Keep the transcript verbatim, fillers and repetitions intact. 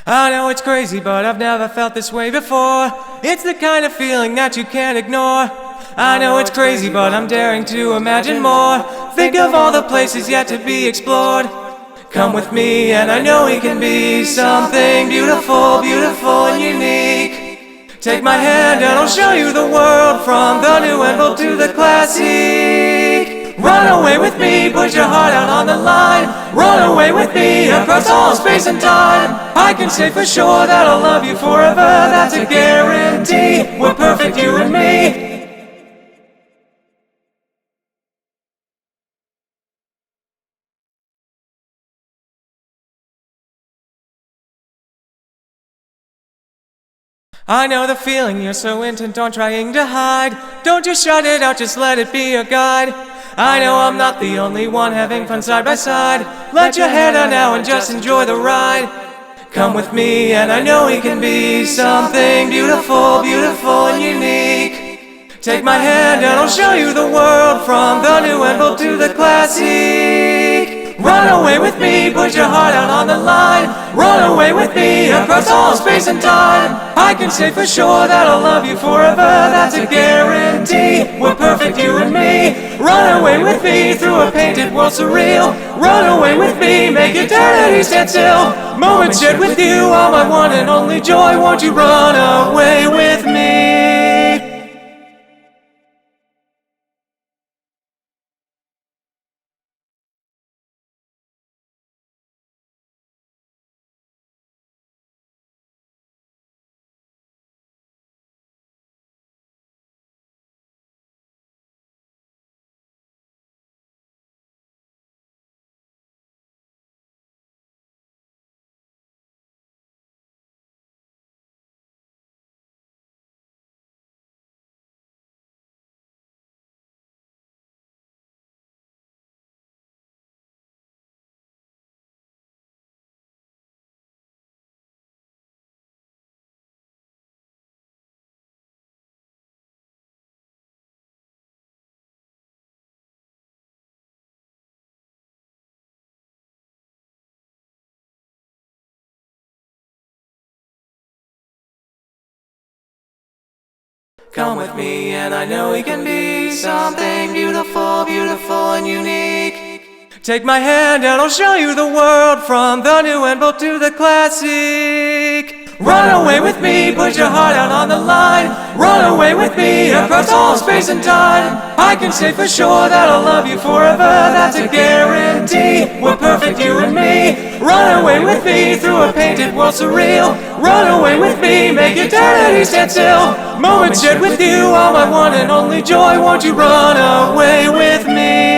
I know it's crazy, but I've never felt this way before. It's the kind of feeling that you can't ignore. I know it's crazy, but I'm daring to imagine more. Think of all the places yet to be explored. Come with me and I know we can be something beautiful, beautiful and unique. Take my hand and I'll show you the world, from the new and old to the classic. Run away with me, put your heart out on the line. Run away with me across all space and time. I can say for sure that I'll love you forever, that's a guarantee. We're perfect, you and me. I know the feeling, you're so intent on trying to hide. Don't just shut it out, just let it be your guide. I know I'm not the only one having fun side by side. Let your hair down now and just enjoy the ride. Come with me and I know we can be something beautiful, beautiful and unique. Take my hand and I'll show you the world, from the new and old to the classic. Run away with me, put your heart out on the line. Run away with me across all space and time. I can say for sure that I'll love you forever, that's a guarantee. We're perfect, you and me. Run away with me through a painted world surreal. Run away with me, make eternity stand still. Moments shared with you are my one and only joy. Won't you run away with me? Come with me and I know we can be something beautiful, beautiful and unique. Take my hand and I'll show you the world, from the new and old to the classic. Run away with me, put your heart out on the line. Run away with me across all space and time. I can say for sure that I'll love you forever, that's a guarantee. We're perfect, you and me. Run away with me through a painted world surreal. Run away with me, make eternity stand still. Moments shared with you are my one and only joy. Won't you run away with me?